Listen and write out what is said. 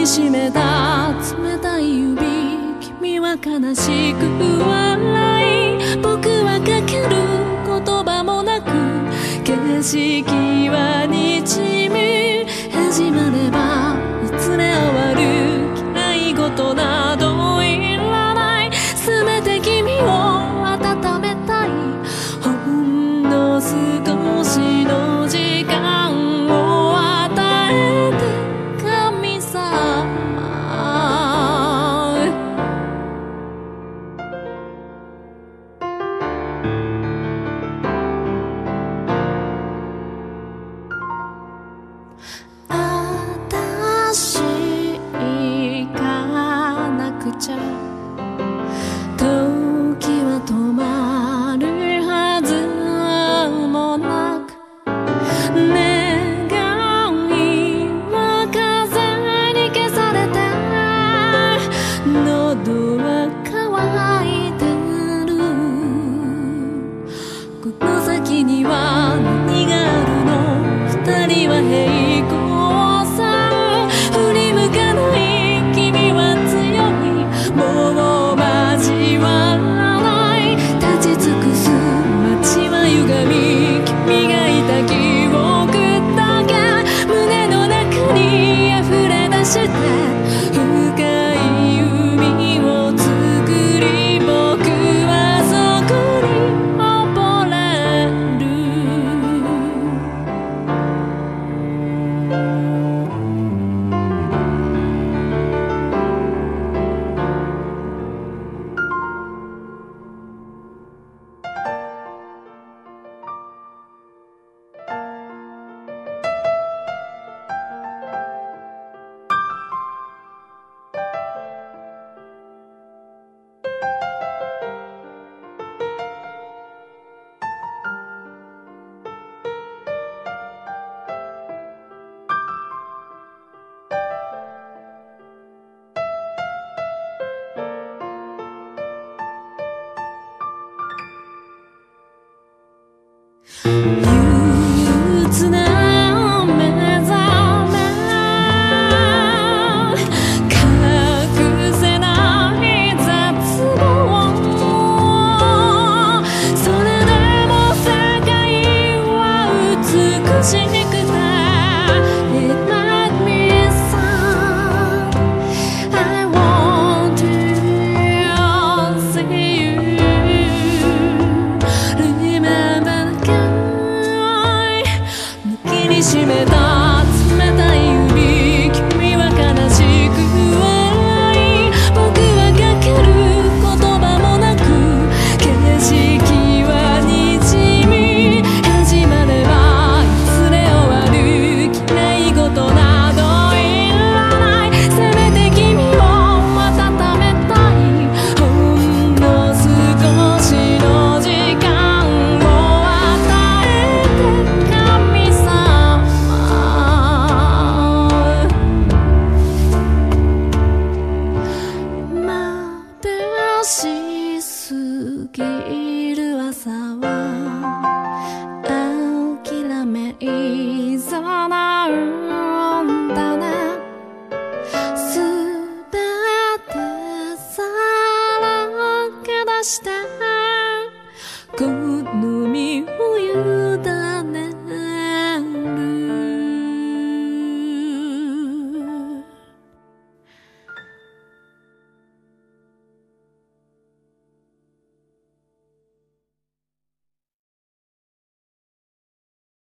しめた冷たい指、君は悲しく笑い、僕はかける言葉もなく、景色はにじみ、始まればいずれ終わる、嫌い事などいらない、全て君を温めたい、ほんの少しの時間を与えて神様。私行かなくちゃ、時は止まるはずもなく、願いは風に消されて、喉は乾いてる。この先には何があるの、二人は平行さ、振り向かない君は強い、もう交わらない、立ち尽くす街は歪み、君がいた記憶だけ胸の中に溢れ出して、深い海を作り、僕はそこに溺れる。憂鬱な目覚め、隠せない絶望、それでも世界は美しくて、 It made me sad. I want to see you. Remember the guy. 握りしめた冷たい指、君は悲しく笑い、僕はかける言葉もなく、景色はにじみ、始まればいずれ終わる、嫌い事などいらない、せめて君を温めたい、ほんの少しの時間を与えて神様。眩しすぎる朝は諦めいざなう